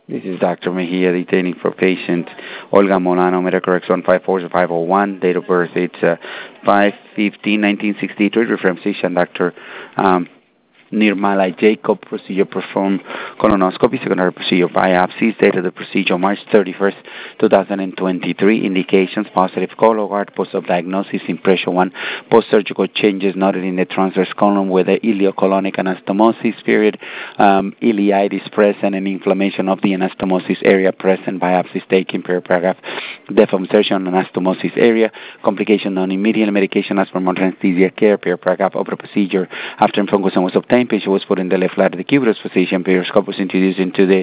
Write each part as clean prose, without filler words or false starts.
This is Dr. Mejia detaining for patient Olga Molano, medical record 1540501, date of birth it's 5/15/1963, reference physician Dr. Nirmala Jacob, procedure performed colonoscopy, secondary procedure biopsies, date of the procedure March 31st, 2023, indications positive Cologuard, post-op diagnosis, impression 1, post-surgical changes noted in the transverse colon with the ileocolonic anastomosis period, ileitis present and inflammation of the anastomosis area present, biopsies taken per paragraph, depth of insertion anastomosis area, complication non-immediate, medication as per modern anesthesia care per paragraph of the procedure after information was obtained. Patient was put in the left lateral of the cubitus position. Periscope was introduced into the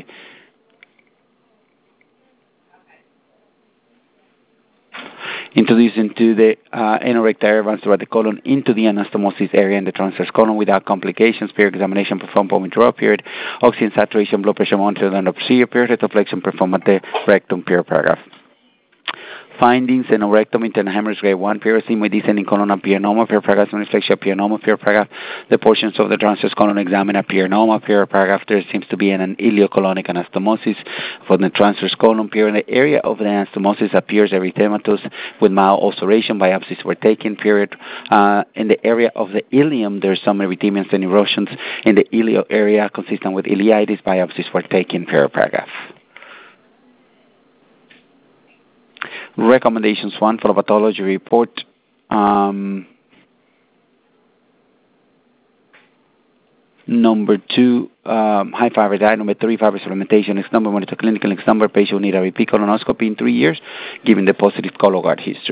anorectal area, advanced throughout the colon into the anastomosis area in the transverse colon without complications. Period examination performed point withdrawal period. Oxygen saturation, blood pressure monitored under procedure period. Retroflexion performed at the rectum period paragraph. Findings: anorectum, internal hemorrhage grade 1, period, with descending colon and piernoma, period paragraph, reflection piernoma, period paragraph. The portions of the transverse colon examined at piernoma, period paragraph. There seems to be an ileocolonic anastomosis for the transverse colon, period. The area of the anastomosis appears erythematous with mild ulceration. Biopsies were taken, period. In the area of the ileum, there's some erythemas and erosions in the ileo area consistent with ileitis. Biopsies were taken, period paragraph. Recommendations: 1, for the pathology report. Number 2, high fiber diet. Number 3, fiber supplementation. Next number, monitor clinical. Next number, patient will need a repeat colonoscopy in 3 years, given the positive Cologuard history.